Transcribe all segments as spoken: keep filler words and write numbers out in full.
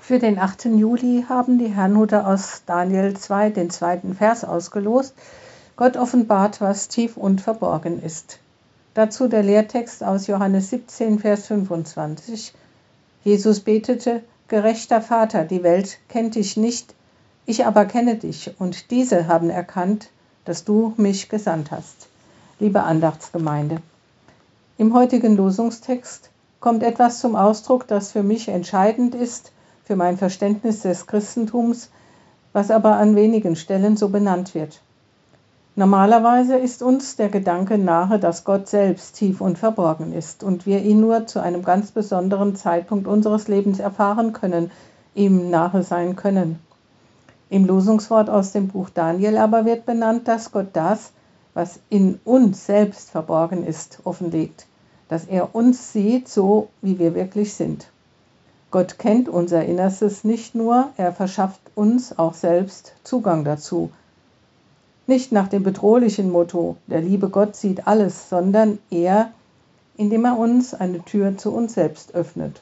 Für den achten Juli haben die Herrnhuter aus Daniel zwei den zweiten Vers ausgelost. Gott offenbart, was tief und verborgen ist. Dazu der Lehrtext aus Johannes siebzehn, Vers fünfundzwanzig. Jesus betete: Gerechter Vater, die Welt kennt dich nicht, ich aber kenne dich, und diese haben erkannt, dass du mich gesandt hast. Liebe Andachtsgemeinde, im heutigen Losungstext kommt etwas zum Ausdruck, das für mich entscheidend ist, für mein Verständnis des Christentums, was aber an wenigen Stellen so benannt wird. Normalerweise ist uns der Gedanke nahe, dass Gott selbst tief und verborgen ist und wir ihn nur zu einem ganz besonderen Zeitpunkt unseres Lebens erfahren können, ihm nahe sein können. Im Losungswort aus dem Buch Daniel aber wird benannt, dass Gott das, was in uns selbst verborgen ist, offenlegt, dass er uns sieht, so wie wir wirklich sind. Gott kennt unser Innerstes nicht nur, er verschafft uns auch selbst Zugang dazu. Nicht nach dem bedrohlichen Motto, der liebe Gott sieht alles, sondern eher, indem er uns eine Tür zu uns selbst öffnet.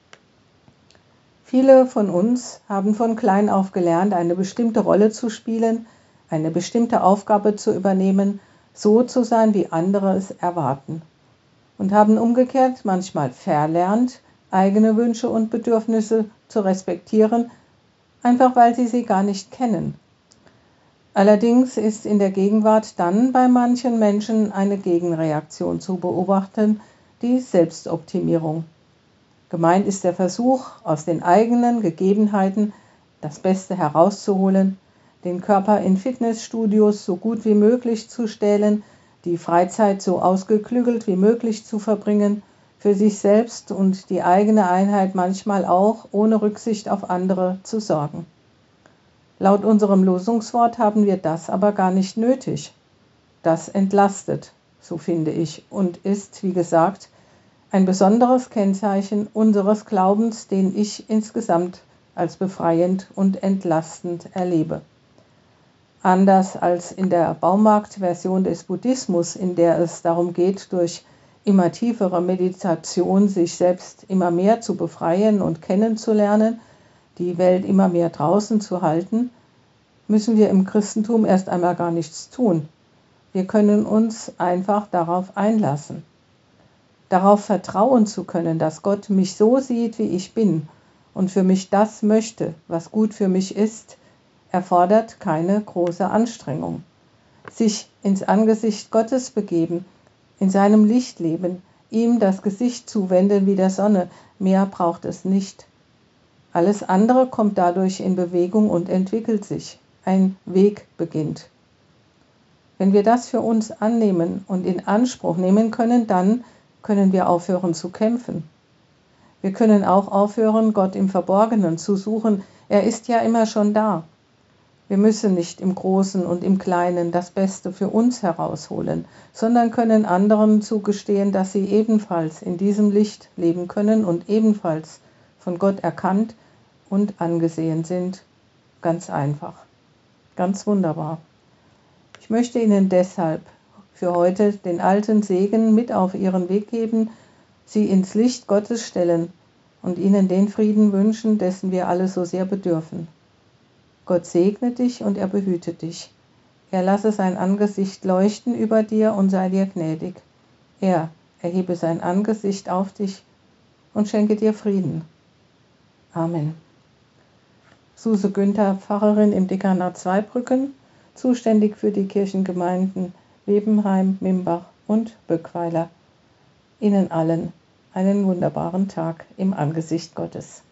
Viele von uns haben von klein auf gelernt, eine bestimmte Rolle zu spielen, eine bestimmte Aufgabe zu übernehmen, so zu sein, wie andere es erwarten. Und haben umgekehrt manchmal verlernt, eigene Wünsche und Bedürfnisse zu respektieren, einfach weil sie sie gar nicht kennen. Allerdings ist in der Gegenwart dann bei manchen Menschen eine Gegenreaktion zu beobachten, die Selbstoptimierung. Gemeint ist der Versuch, aus den eigenen Gegebenheiten das Beste herauszuholen, den Körper in Fitnessstudios so gut wie möglich zu stählen, die Freizeit so ausgeklügelt wie möglich zu verbringen, für sich selbst und die eigene Einheit manchmal auch ohne Rücksicht auf andere zu sorgen. Laut unserem Losungswort haben wir das aber gar nicht nötig. Das entlastet, so finde ich, und ist, wie gesagt, ein besonderes Kennzeichen unseres Glaubens, den ich insgesamt als befreiend und entlastend erlebe. Anders als in der Baumarkt-Version des Buddhismus, in der es darum geht, durch immer tiefere Meditation sich selbst immer mehr zu befreien und kennenzulernen, die Welt immer mehr draußen zu halten, müssen wir im Christentum erst einmal gar nichts tun. Wir können uns einfach darauf einlassen. Darauf vertrauen zu können, dass Gott mich so sieht, wie ich bin und für mich das möchte, was gut für mich ist, erfordert keine große Anstrengung. Sich ins Angesicht Gottes begeben, in seinem Licht leben, ihm das Gesicht zuwenden wie der Sonne, mehr braucht es nicht. Alles andere kommt dadurch in Bewegung und entwickelt sich. Ein Weg beginnt. Wenn wir das für uns annehmen und in Anspruch nehmen können, dann können wir aufhören zu kämpfen. Wir können auch aufhören, Gott im Verborgenen zu suchen. Er ist ja immer schon da. Wir müssen nicht im Großen und im Kleinen das Beste für uns herausholen, sondern können anderen zugestehen, dass sie ebenfalls in diesem Licht leben können und ebenfalls von Gott erkannt und angesehen sind. Ganz einfach. Ganz wunderbar. Ich möchte Ihnen deshalb für heute den alten Segen mit auf Ihren Weg geben, Sie ins Licht Gottes stellen und Ihnen den Frieden wünschen, dessen wir alle so sehr bedürfen. Gott segne dich und er behüte dich. Er lasse sein Angesicht leuchten über dir und sei dir gnädig. Er erhebe sein Angesicht auf dich und schenke dir Frieden. Amen. Suse Günther, Pfarrerin im Dekanat Zweibrücken, zuständig für die Kirchengemeinden Webenheim, Mimbach und Böckweiler. Ihnen allen einen wunderbaren Tag im Angesicht Gottes.